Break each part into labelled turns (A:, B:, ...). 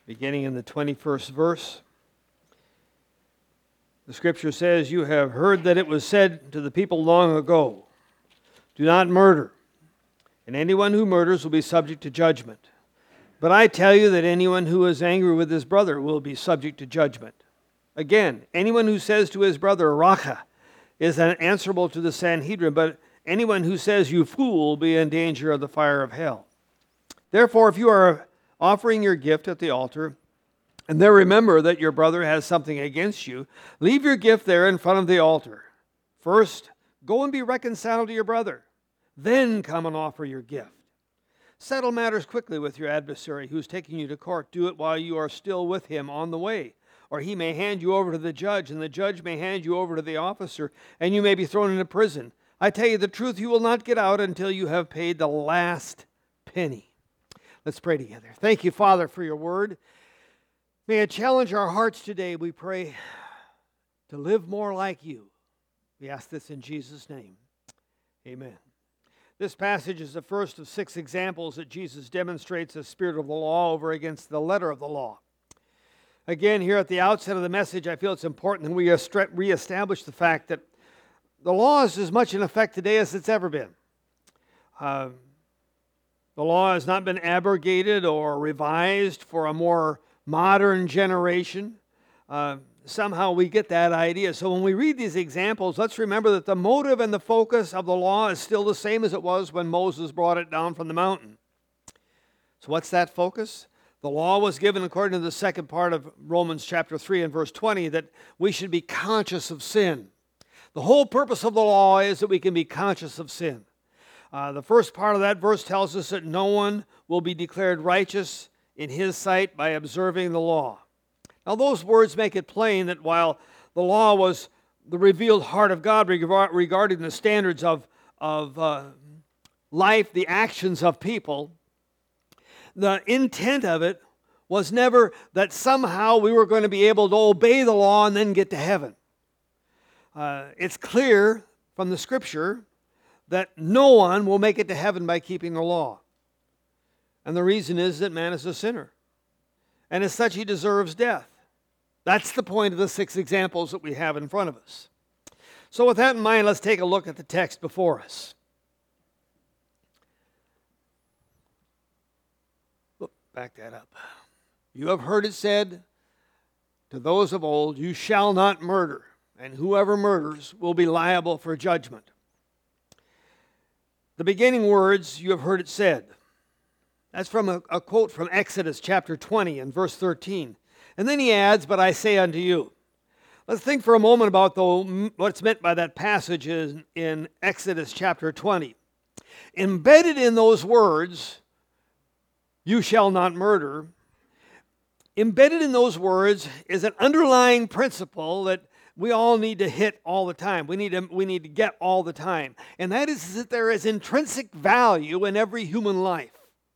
A: beginning in the 21st verse. The scripture says, "You have heard that it was said to the people long ago, 'Do not murder, and anyone who murders will be subject to judgment.' But I tell you that anyone who is angry with his brother will be subject to judgment. Again, anyone who says to his brother, 'Raca,' is answerable to the Sanhedrin, but anyone who says, 'You fool,' will be in danger of the fire of hell. Therefore, if you are offering your gift at the altar, and there remember that your brother has something against you, leave your gift there in front of the altar. First, go and be reconciled to your brother. Then come and offer your gift. Settle matters quickly with your adversary who is taking you to court. Do it while you are still with him on the way, or he may hand you over to the judge, and the judge may hand you over to the officer, and you may be thrown into prison. I tell you the truth, you will not get out until you have paid the last penny." Let's pray together. Thank you, Father, for your word. May it challenge our hearts today, we pray, to live more like you. We ask this in Jesus' name. Amen. This passage is the first of 6 examples that Jesus demonstrates the spirit of the law over against the letter of the law. Again, here at the outset of the message, I feel it's important that we reestablish the fact that the law is as much in effect today as it's ever been. The law has not been abrogated or revised for a more modern generation. Somehow we get that idea. So when we read these examples, let's remember that the motive and the focus of the law is still the same as it was when Moses brought it down from the mountain. So what's that focus? The law was given according to the second part of Romans chapter 3 and verse 20 that we should be conscious of sin. The whole purpose of the law is that we can be conscious of sin. The first part of that verse tells us that no one will be declared righteous in his sight by observing the law. Now those words make it plain that while the law was the revealed heart of God regarding the standards of life, the actions of people, the intent of it was never that somehow we were going to be able to obey the law and then get to heaven. It's clear from the scripture that no one will make it to heaven by keeping the law. And the reason is that man is a sinner. And as such, he deserves death. That's the point of the 6 examples that we have in front of us. So with that in mind, let's take a look at the text before us. Back that up. "You have heard it said to those of old, 'You shall not murder, and whoever murders will be liable for judgment.'" The beginning words, "You have heard it said." That's from a quote from Exodus chapter 20 and verse 13. And then he adds, "But I say unto you." Let's think for a moment about what's meant by that passage in Exodus chapter 20. Embedded in those words, "You shall not murder," embedded in those words is an underlying principle that we all need to hit all the time. We need to get all the time. And that is that there is intrinsic value in every human life.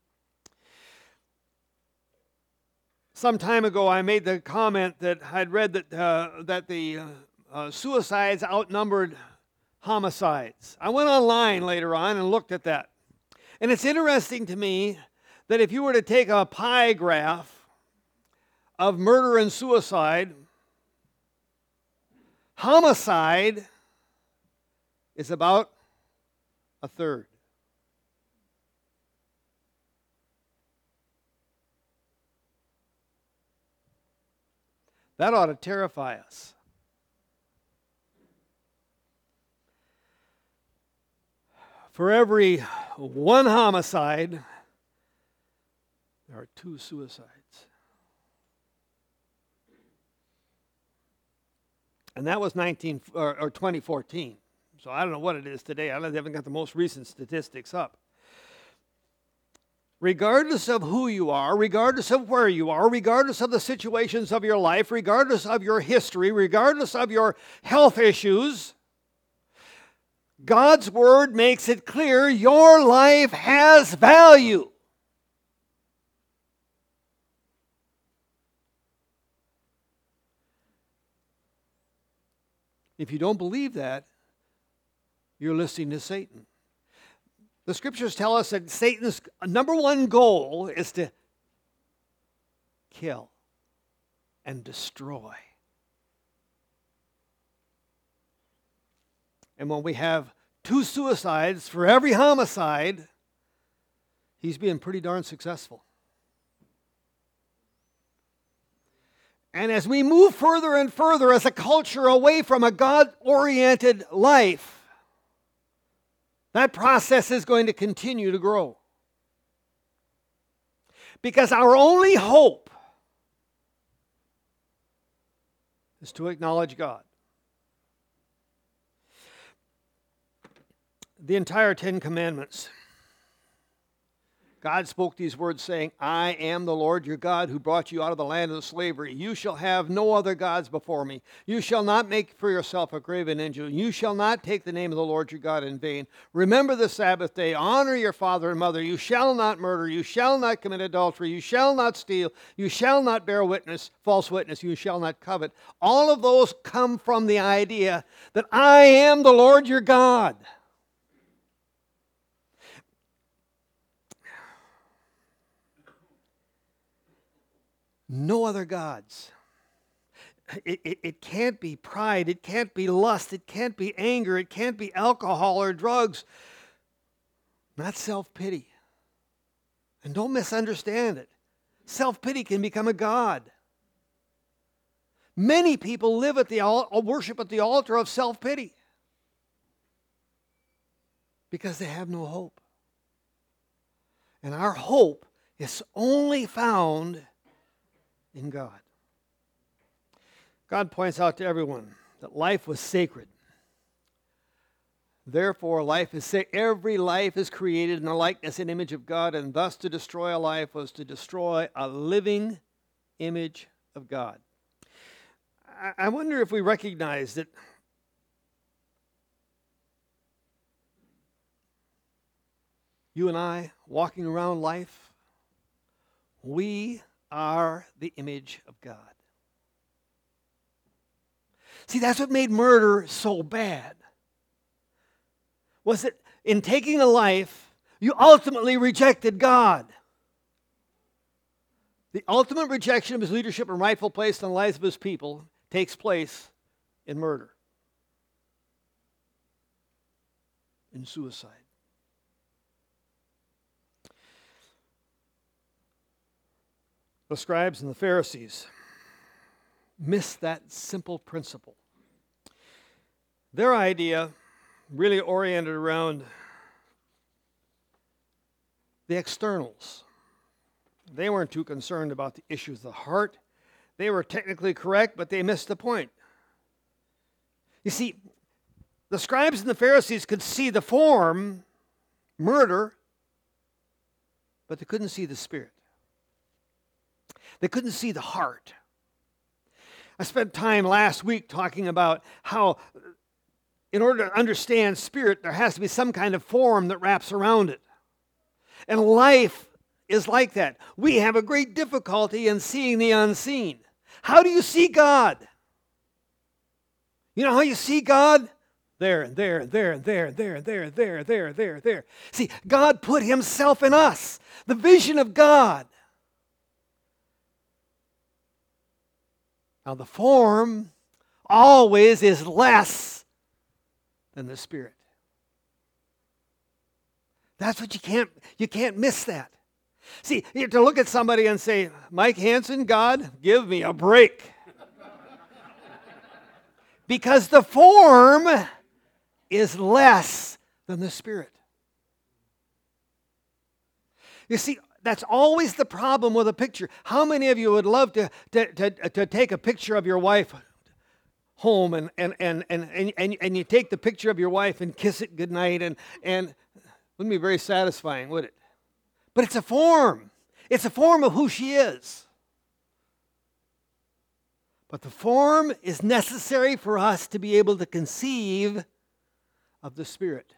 A: Some time ago, I made the comment that I'd read that the suicides outnumbered homicides. I went online later on and looked at that. And it's interesting to me that if you were to take a pie graph of murder and suicide, homicide is about a third. That ought to terrify us. For every one homicide, there are 2 suicides. And that was 2014. So I don't know what it is today. I haven't got the most recent statistics up. Regardless of who you are, regardless of where you are, regardless of the situations of your life, regardless of your history, regardless of your health issues, God's Word makes it clear your life has value. If you don't believe that, you're listening to Satan. The scriptures tell us that Satan's number one goal is to kill and destroy. And when we have 2 suicides for every homicide, he's being pretty darn successful. And as we move further and further as a culture away from a God-oriented life, that process is going to continue to grow. Because our only hope is to acknowledge God. The entire 10 Commandments, God spoke these words saying, I am the Lord your God who brought you out of the land of slavery. You shall have no other gods before me. You shall not make for yourself a graven image. You shall not take the name of the Lord your God in vain. Remember the Sabbath day. Honor your father and mother. You shall not murder. You shall not commit adultery. You shall not steal. You shall not bear false witness. You shall not covet. All of those come from the idea that I am the Lord your God. No other gods. It can't be pride. It can't be lust. It can't be anger. It can't be alcohol or drugs. Not self-pity. And don't misunderstand it. Self-pity can become a god. Many people live at worship at the altar of self-pity because they have no hope. And our hope is only found in God. God points out to everyone that life was sacred. Therefore, every life is created in the likeness and image of God, and thus to destroy a life was to destroy a living image of God. I wonder if we recognize that you and I, walking around life, we are the image of God. See, that's what made murder so bad. Was that in taking a life, you ultimately rejected God. The ultimate rejection of his leadership and rightful place in the lives of his people takes place in murder, in suicide. The scribes and the Pharisees missed that simple principle. Their idea really oriented around the externals. They weren't too concerned about the issues of the heart. They were technically correct, but they missed the point. You see, the scribes and the Pharisees could see the form, murder, but they couldn't see the spirit. They couldn't see the heart. I spent time last week talking about how in order to understand spirit, there has to be some kind of form that wraps around it. And life is like that. We have a great difficulty in seeing the unseen. How do you see God? You know how you see God? There, and there, and there, and there, and there, and there, and there, there, there, there. See, God put himself in us. The vision of God. Now, the form always is less than the spirit. That's what you can't miss that. See, you have to look at somebody and say, Mike Hansen, God, give me a break. Because the form is less than the spirit. You see, that's always the problem with a picture. How many of you would love to take a picture of your wife home and you take the picture of your wife and kiss it goodnight and wouldn't be very satisfying, would it? But it's a form. It's a form of who she is. But the form is necessary for us to be able to conceive of the Spirit.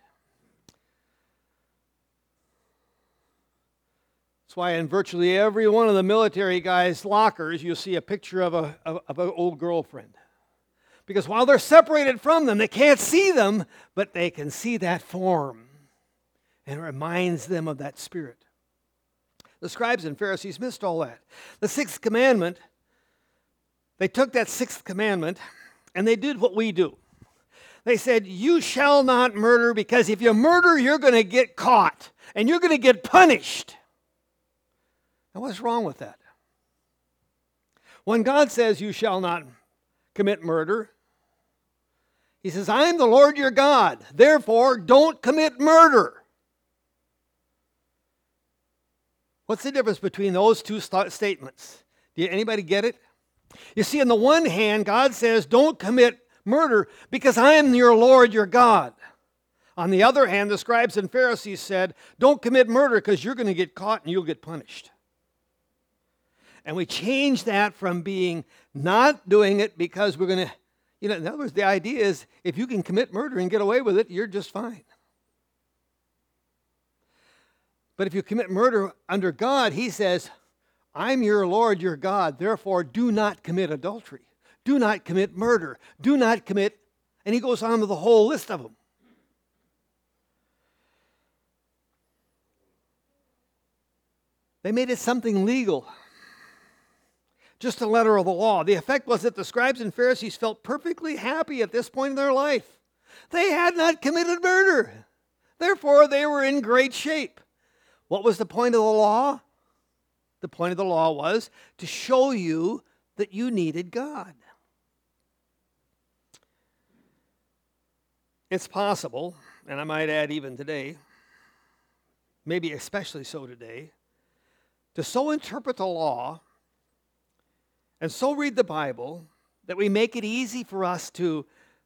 A: That's why in virtually every one of the military guys' lockers, you'll see a picture of an old girlfriend. Because while they're separated from them, they can't see them, but they can see that form. And it reminds them of that spirit. The scribes and Pharisees missed all that. The sixth commandment, they took that sixth commandment and they did what we do. They said, you shall not murder, because if you murder, you're going to get caught and you're going to get punished. Now, what's wrong with that? When God says you shall not commit murder, He says, I am the Lord your God. Therefore, don't commit murder. What's the difference between those two statements? Do anybody get it? You see, on the one hand, God says, don't commit murder because I am your Lord your God. On the other hand, the scribes and Pharisees said, don't commit murder because you're going to get caught and you'll get punished. And we changed that from being not doing it because we're going to, in other words, the idea is if you can commit murder and get away with it, you're just fine. But if you commit murder under God, He says, I'm your Lord, your God, therefore do not commit adultery. Do not commit murder. Do not commit, and He goes on with the whole list of them. They made it something legal. Just a letter of the law. The effect was that the scribes and Pharisees felt perfectly happy at this point in their life. They had not committed murder. Therefore, they were in great shape. What was the point of the law? The point of the law was to show you that you needed God. It's possible, and I might add even today, maybe especially so today, to so interpret the law and so read the Bible that we make it easy for us to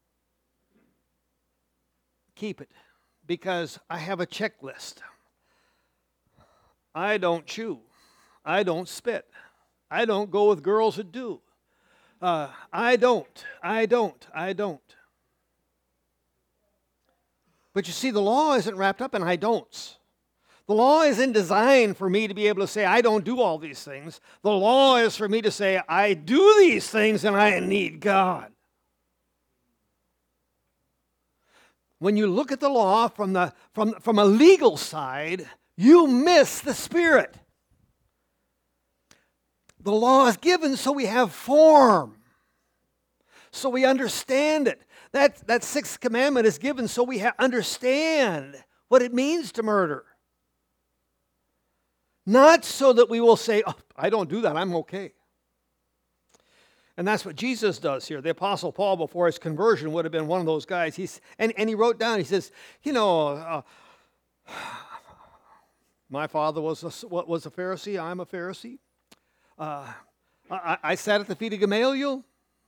A: keep it, because I have a checklist. I don't chew. I don't spit. I don't go with girls that do. I don't. But you see, the law isn't wrapped up in I don'ts. The law isn't designed for me to be able to say, I don't do all these things. The law is for me to say, I do these things and I need God. When you look at the law from a legal side, you miss the Spirit. The law is given so we have form, so we understand it. That sixth commandment is given so we understand what it means to murder. Not so that we will say, oh, I don't do that, I'm okay. And that's what Jesus does here. The Apostle Paul, before his conversion, would have been one of those guys. And he wrote down, he says, my father was a Pharisee, I'm a Pharisee. I sat at the feet of Gamaliel.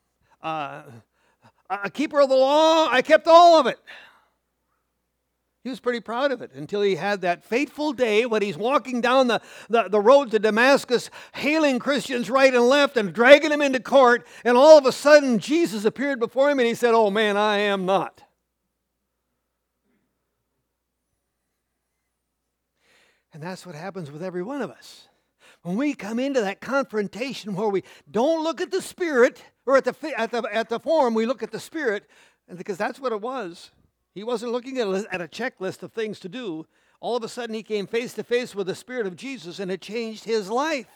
A: A keeper of the law, I kept all of it. He was pretty proud of it until he had that fateful day when he's walking down the road to Damascus, hailing Christians right and left and dragging them into court, and all of a sudden Jesus appeared before him and he said, oh man, I am not. And that's what happens with every one of us. When we come into that confrontation where we don't look at the Spirit or at the form, we look at the Spirit, and because that's what it was. He wasn't looking at a checklist of things to do. All of a sudden, he came face to face with the Spirit of Jesus, and it changed his life.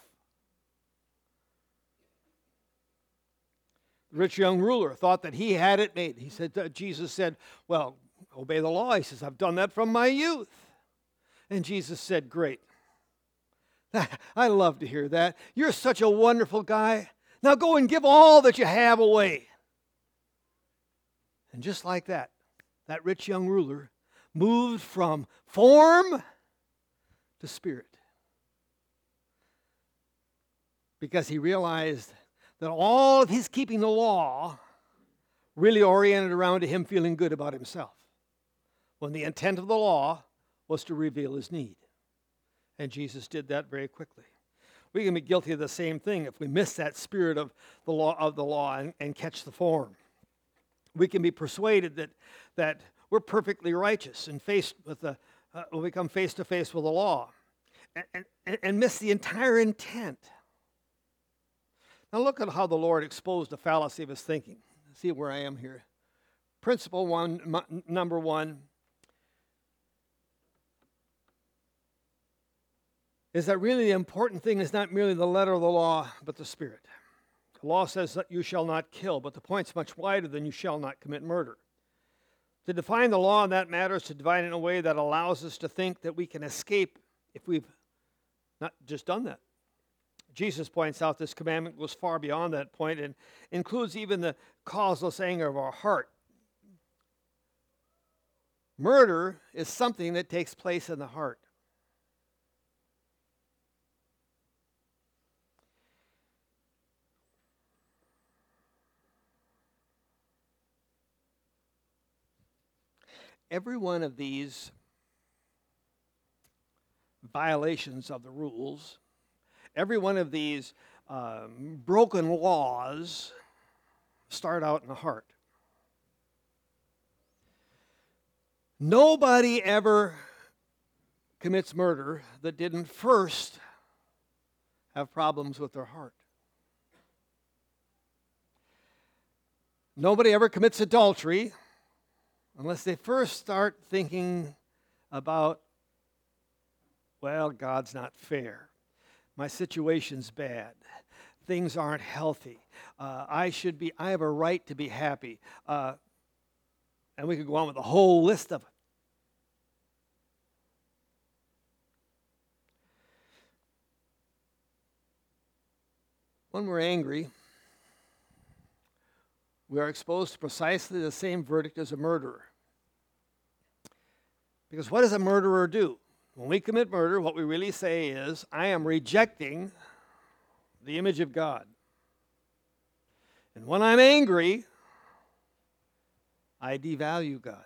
A: The rich young ruler thought that he had it made. Jesus said, well, obey the law. He says, I've done that from my youth. And Jesus said, great. I love to hear that. You're such a wonderful guy. Now go and give all that you have away. And just like that rich young ruler moved from form to spirit. Because he realized that all of his keeping the law really oriented around to him feeling good about himself, when the intent of the law was to reveal his need. And Jesus did that very quickly. We can be guilty of the same thing if we miss that spirit of the law and catch the form. We can be persuaded that we're perfectly righteous and we'll become face to face with the law and miss the entire intent. Now look at how the Lord exposed the fallacy of his thinking. See where I am here. Principle number one. is that really the important thing is not merely the letter of the law, but the spirit. The law says that you shall not kill, but the point's much wider than you shall not commit murder. To define the law in that matter is to define it in a way that allows us to think that we can escape if we've not just done that. Jesus points out this commandment goes far beyond that point and includes even the causeless anger of our heart. Murder is something that takes place in the heart. Every one of these violations of the rules, every one of these broken laws start out in the heart. Nobody ever commits murder that didn't first have problems with their heart. Nobody ever commits adultery unless they first start thinking about, well, God's not fair. My situation's bad. Things aren't healthy. I have a right to be happy. And we could go on with a whole list of it. When we're angry, we are exposed to precisely the same verdict as a murderer. Because what does a murderer do? When we commit murder, what we really say is, I am rejecting the image of God. And when I'm angry, I devalue God.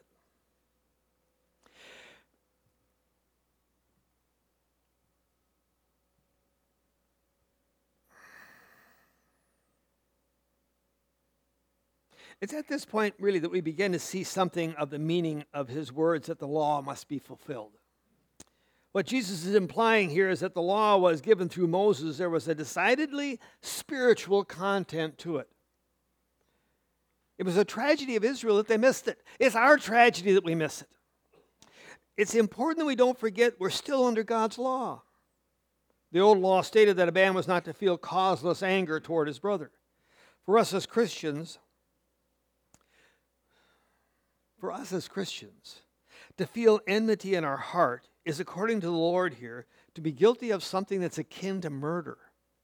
A: It's at this point, really, that we begin to see something of the meaning of his words that the law must be fulfilled. What Jesus is implying here is that the law was given through Moses. There was a decidedly spiritual content to it. It was a tragedy of Israel that they missed it. It's our tragedy that we miss it. It's important that we don't forget we're still under God's law. The old law stated that a man was not to feel causeless anger toward his brother. For us as Christians, to feel enmity in our heart is, according to the Lord here, to be guilty of something that's akin to murder.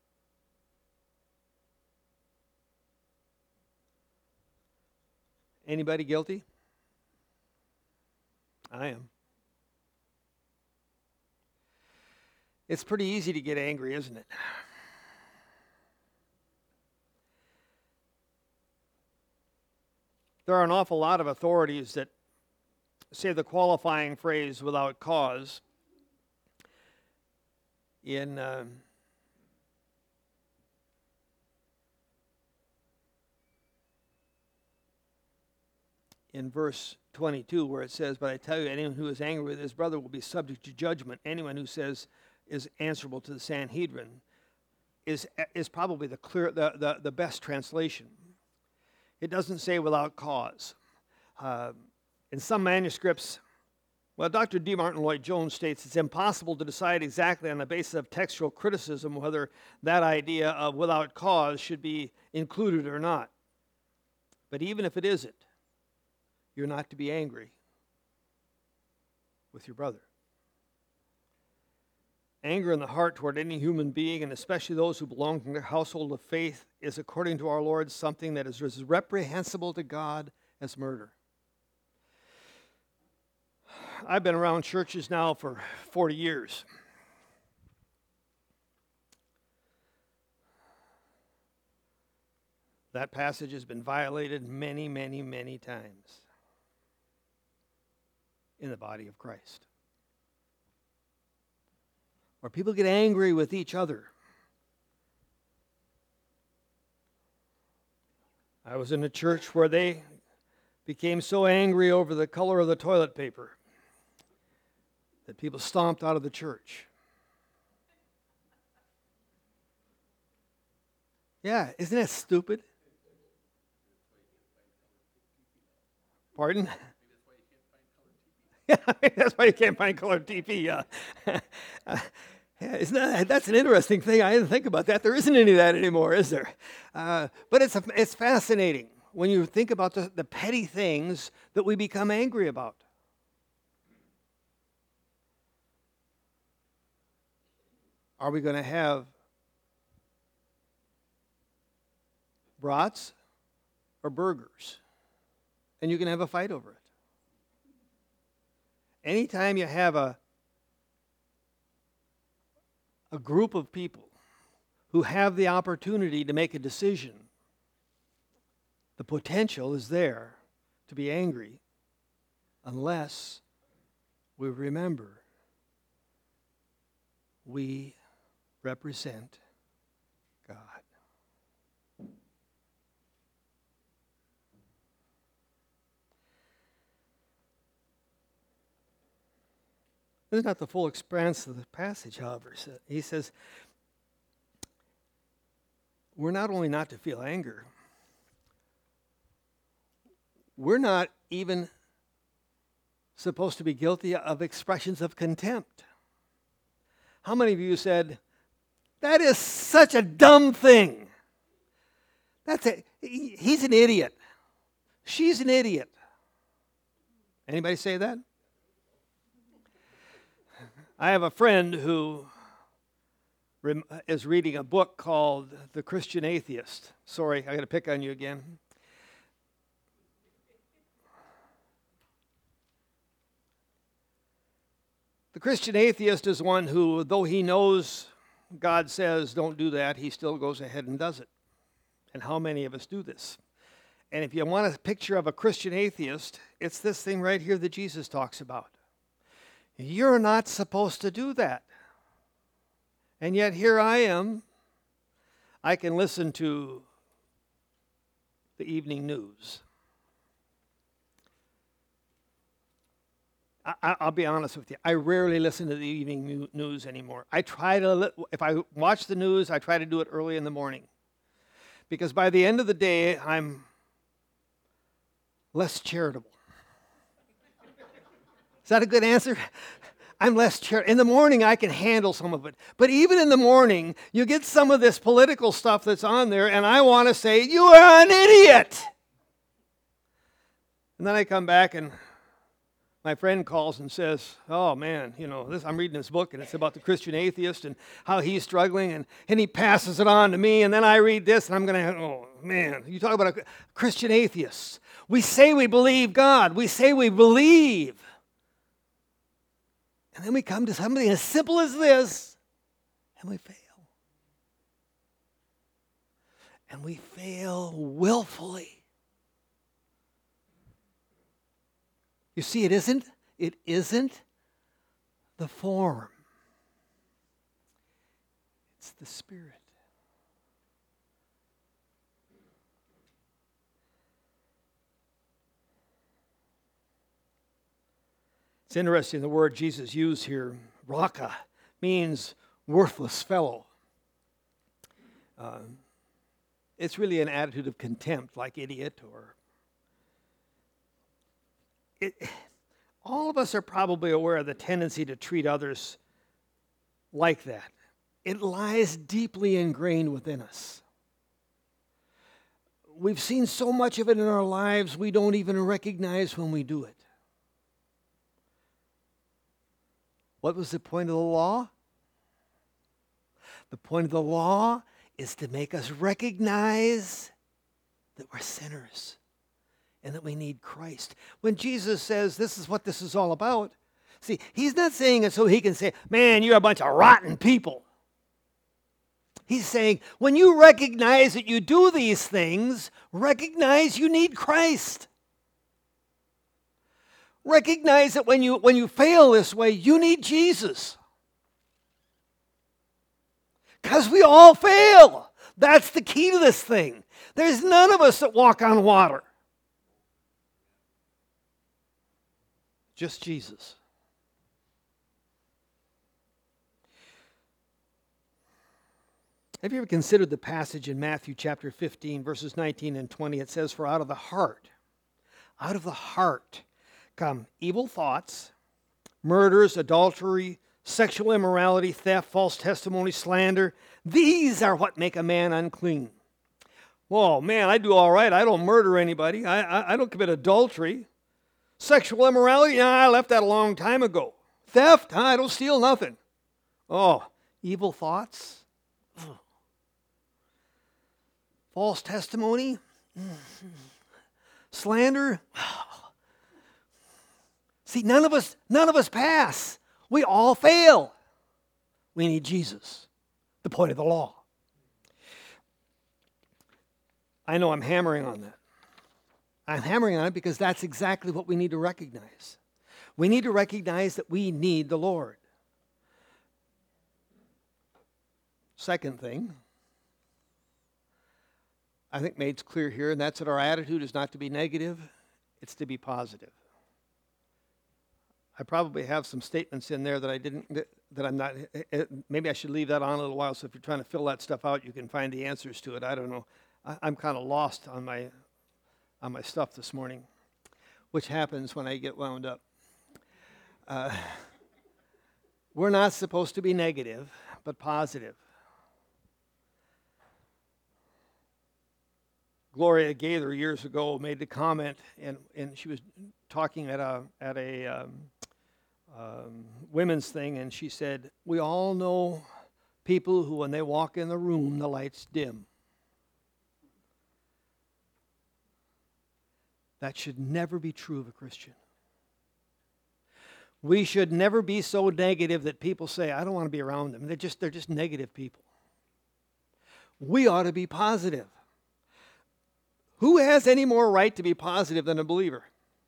A: Anybody guilty? I am. It's pretty easy to get angry, isn't it? There are an awful lot of authorities that say the qualifying phrase without cause in verse 22, where it says, but I tell you, anyone who is angry with his brother will be subject to judgment. Anyone who says is answerable to the Sanhedrin is probably the best translation. It doesn't say without cause. In some manuscripts, Dr. D. Martin Lloyd-Jones states it's impossible to decide exactly on the basis of textual criticism whether that idea of without cause should be included or not. But even if it isn't, you're not to be angry with your brother. Anger in the heart toward any human being, and especially those who belong to the household of faith, is, according to our Lord, something that is as reprehensible to God as murder. I've been around churches now for 40 years. That passage has been violated many, many, many times in the body of Christ. Where people get angry with each other. I was in a church where they became so angry over the color of the toilet paper that people stomped out of the church. Yeah, isn't that stupid? Pardon? Yeah, that's why you can't find colored TV. Yeah, that's an interesting thing. I didn't think about that. There isn't any of that anymore, is there? But it's fascinating when you think about the petty things that we become angry about. Are we going to have brats or burgers? And you can have a fight over it. Anytime you have a group of people who have the opportunity to make a decision, the potential is there to be angry unless we remember we represent God. This is not the full expanse of the passage, however. He says, we're not only not to feel anger, we're not even supposed to be guilty of expressions of contempt. How many of you said, that is such a dumb thing? He's an idiot. She's an idiot. Anybody say that? I have a friend who is reading a book called The Christian Atheist. Sorry, I got to pick on you again. The Christian atheist is one who, though he knows God says don't do that, he still goes ahead and does it. And how many of us do this? And if you want a picture of a Christian atheist, it's this thing right here that Jesus talks about. You're not supposed to do that. And yet here I am. I can listen to the evening news. I'll be honest with you. I rarely listen to the evening news anymore. If I watch the news, I try to do it early in the morning. Because by the end of the day, I'm less charitable. Is that a good answer? I'm less charitable. In the morning, I can handle some of it. But even in the morning, you get some of this political stuff that's on there, and I want to say, you are an idiot! And then I come back and my friend calls and says, oh man, I'm reading this book and it's about the Christian atheist and how he's struggling, and he passes it on to me, and then I read this and I'm going to, oh man, you talk about a Christian atheist. We say we believe God. We say we believe. And then we come to something as simple as this and we fail. And we fail willfully. You see, it isn't the form. It's the Spirit. It's interesting, the word Jesus used here, raka, means worthless fellow. It's really an attitude of contempt, like idiot or... all of us are probably aware of the tendency to treat others like that. It lies deeply ingrained within us. We've seen so much of it in our lives, we don't even recognize when we do it. What was the point of the law? The point of the law is to make us recognize that we're sinners and that we need Christ. When Jesus says this is what this is all about, see, he's not saying it so he can say, man, you're a bunch of rotten people. He's saying, when you recognize that you do these things, recognize you need Christ. Recognize that when you fail this way, you need Jesus. Because we all fail. That's the key to this thing. There's none of us that walk on water. Just Jesus. Have you ever considered the passage in Matthew chapter 15, verses 19 and 20? It says, for out of the heart come evil thoughts, murders, adultery, sexual immorality, theft, false testimony, slander. These are what make a man unclean. Whoa, man, I do all right. I don't murder anybody. I don't commit adultery. Sexual immorality, yeah, I left that a long time ago. Theft, I don't steal nothing. Oh, evil thoughts. False testimony. Slander. See, none of us pass. We all fail. We need Jesus, the point of the law. I know I'm hammering on that. I'm hammering on it because that's exactly what we need to recognize. We need to recognize that we need the Lord. Second thing, I think made clear here, and that's that our attitude is not to be negative, it's to be positive. I probably have some statements in there that I'm not, maybe I should leave that on a little while, so if you're trying to fill that stuff out, you can find the answers to it. I don't know. I'm kind of lost on my stuff this morning, which happens when I get wound up. We're not supposed to be negative, but positive. Gloria Gaither years ago made the comment, and she was talking at a women's thing, and she said, "We all know people who, when they walk in the room, the lights dim." That should never be true of a Christian. We should never be so negative that people say, "I don't want to be around them." They're just negative people. We ought to be positive. Who has any more right to be positive than a believer?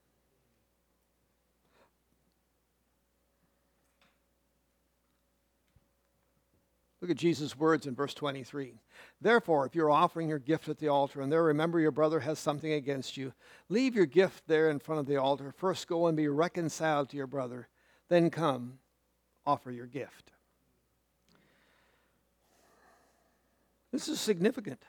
A: Look at Jesus' words in verse 23. "Therefore, if you're offering your gift at the altar, and there remember your brother has something against you, leave your gift there in front of the altar. First go and be reconciled to your brother. Then come, offer your gift." This is significant.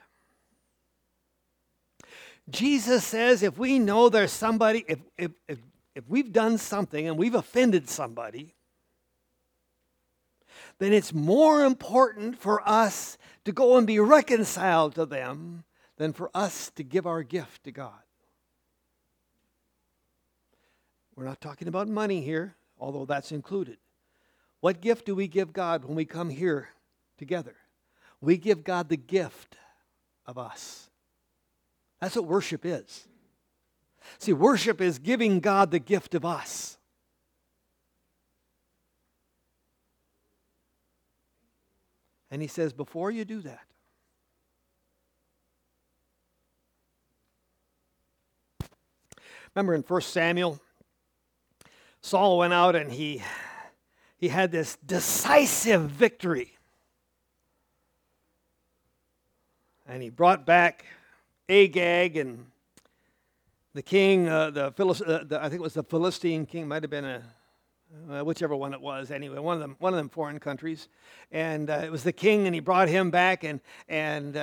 A: Jesus says if we know there's somebody, if we've done something and we've offended somebody, then it's more important for us to go and be reconciled to them than for us to give our gift to God. We're not talking about money here, although that's included. What gift do we give God when we come here together? We give God the gift of us. That's what worship is. See, worship is giving God the gift of us. And he says, before you do that, remember in 1 Samuel, Saul went out and he had this decisive victory. And he brought back Agag and the king, I think it was the Philistine king, might have been whichever one it was. Anyway, one of them foreign countries, and it was the king, and he brought him back, and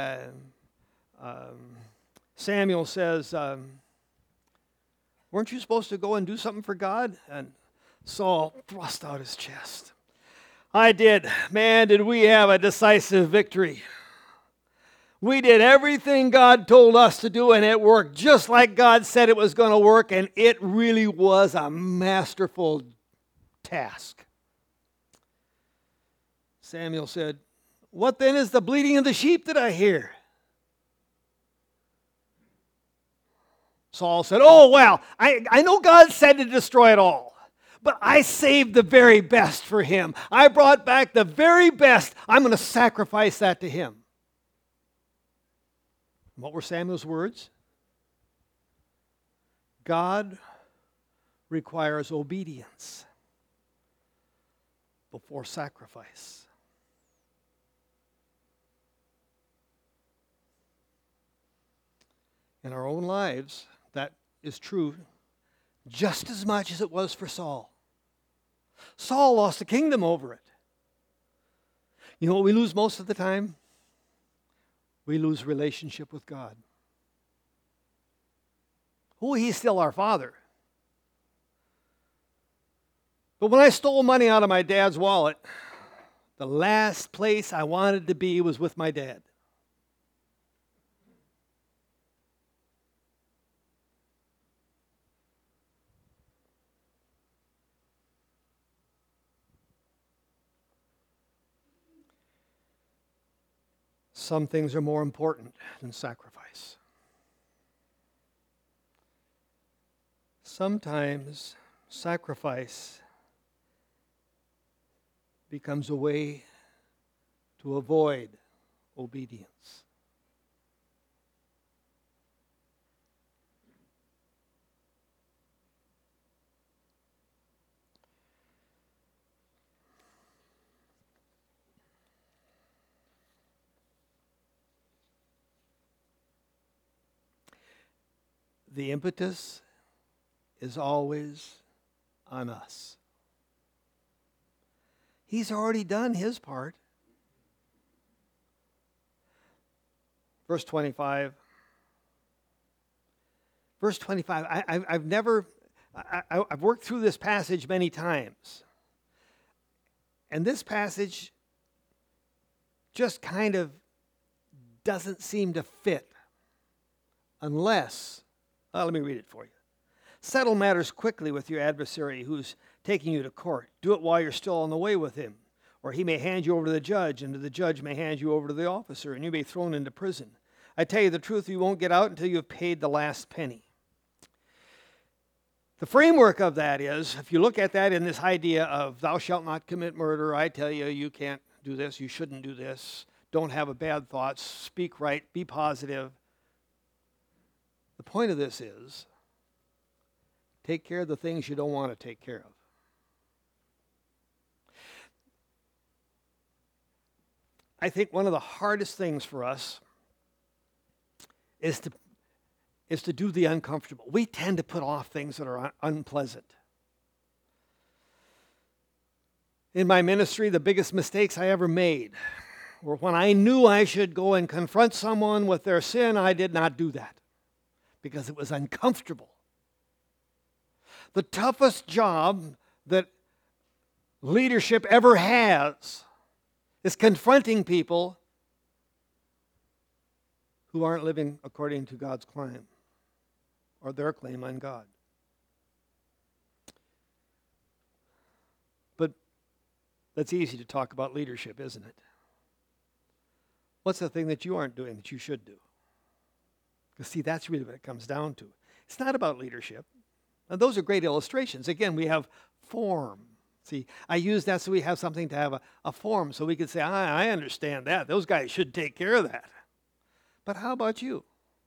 A: Samuel says, "Weren't you supposed to go and do something for God?" And Saul thrust out his chest. "I did. Man, did we have a decisive victory. We did everything God told us to do, and it worked just like God said it was going to work, and it really was a masterful task." Samuel said, "What then is the bleating of the sheep that I hear?" Saul said, "Oh, well, I know God said to destroy it all, but I saved the very best for him. I brought back the very best. I'm going to sacrifice that to him." What were Samuel's words? God requires obedience before sacrifice. In our own lives, that is true just as much as it was for Saul. Saul lost the kingdom over it. You know what we lose most of the time? We lose relationship with God. Oh, he's still our Father. But when I stole money out of my dad's wallet, the last place I wanted to be was with my dad. Some things are more important than sacrifice. Sometimes sacrifice becomes a way to avoid obedience. The impetus is always on us. He's already done his part. Verse 25. Verse 25. I've worked through this passage many times. And this passage just kind of doesn't seem to fit unless, let me read it for you. Settle matters quickly with your adversary who's taking you to court. Do it while you're still on the way with him, or he may hand you over to the judge, and the judge may hand you over to the officer, and you may be thrown into prison. I tell you the truth, you won't get out until you've paid the last penny. The framework of that is, if you look at that in this idea of thou shalt not commit murder, I tell you, you can't do this, you shouldn't do this, don't have a bad thoughts, speak right, be positive. The point of this is, take care of the things you don't want to take care of. I think one of the hardest things for us is to do the uncomfortable. We tend to put off things that are unpleasant. In my ministry, the biggest mistakes I ever made were when I knew I should go and confront someone with their sin, I did not do that because it was uncomfortable. The toughest job that leadership ever has is confronting people who aren't living according to God's claim or their claim on God. But that's easy to talk about leadership, isn't it? What's the thing that you aren't doing that you should do? Because see, that's really what it comes down to. It's not about leadership. Now, those are great illustrations. Again, we have form. See, I use that so we have something to have a form so we can say, I understand that. Those guys should take care of that. But how about you?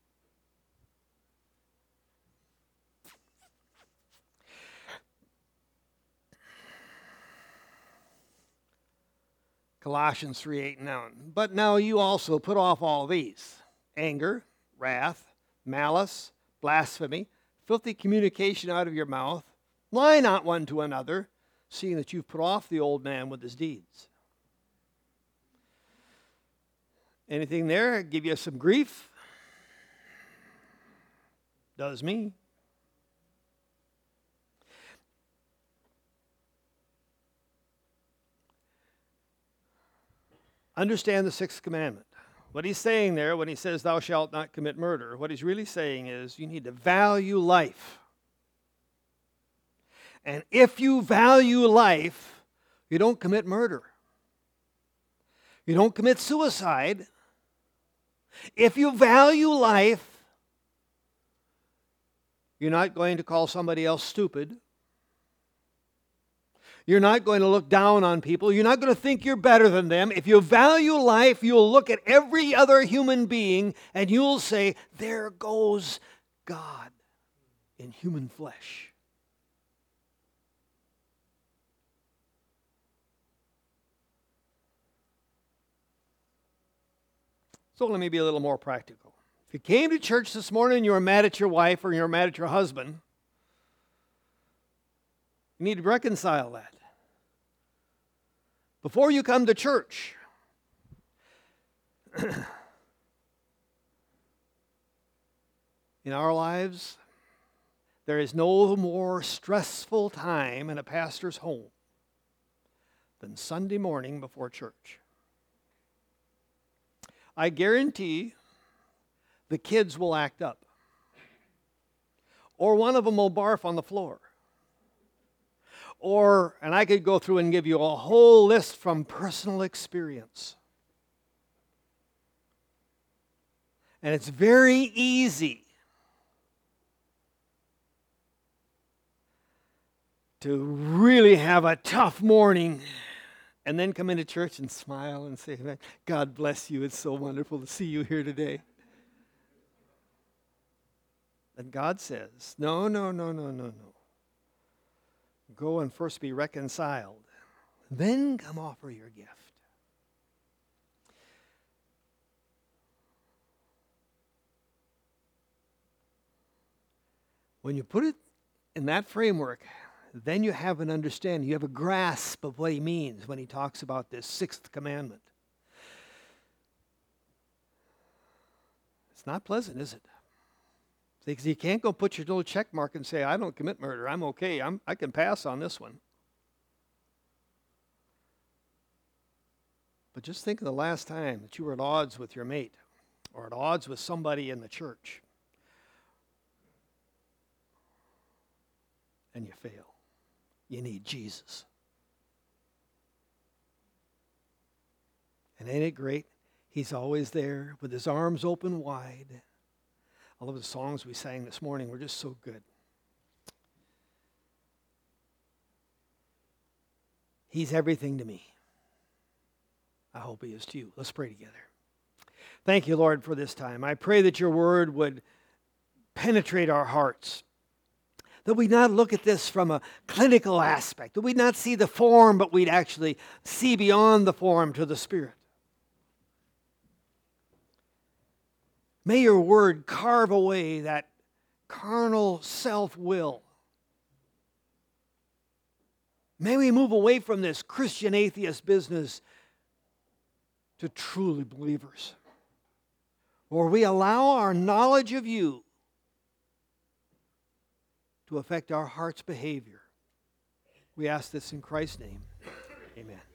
A: Colossians 3:8-9. But now you also put off all these: anger, wrath, malice, blasphemy, filthy communication out of your mouth. Lie not one to another, seeing that you've put off the old man with his deeds. Anything there give you some grief? Does me. Understand the sixth commandment. What he's saying there when he says thou shalt not commit murder, what he's really saying is you need to value life. And if you value life, you don't commit murder. You don't commit suicide. If you value life, you're not going to call somebody else stupid. You're not going to look down on people. You're not going to think you're better than them. If you value life, you'll look at every other human being and you'll say, there goes God in human flesh. So let me be a little more practical. If you came to church this morning and you were mad at your wife or you're mad at your husband, you need to reconcile that. Before you come to church, in our lives, there is no more stressful time in a pastor's home than Sunday morning before church. I guarantee the kids will act up. Or one of them will barf on the floor. Or, and I could go through and give you a whole list from personal experience. And it's very easy to really have a tough morning and then come into church and smile and say, God bless you, it's so wonderful to see you here today. And God says, no. Go and first be reconciled. Then come offer your gift. When you put it in that framework, then you have an understanding. You have a grasp of what he means when he talks about this sixth commandment. It's not pleasant, is it? Because you can't go put your little check mark and say, I don't commit murder. I'm okay. I can pass on this one. But just think of the last time that you were at odds with your mate or at odds with somebody in the church and you fail. You need Jesus. And ain't it great? He's always there with his arms open wide. I love the songs we sang this morning. We're just so good. He's everything to me. I hope he is to you. Let's pray together. Thank you, Lord, for this time. I pray that your word would penetrate our hearts. That we not look at this from a clinical aspect. That we not see the form, but we'd actually see beyond the form to the Spirit. May your word carve away that carnal self-will. May we move away from this Christian atheist business to truly believers. Or we allow our knowledge of you to affect our heart's behavior. We ask this in Christ's name. Amen.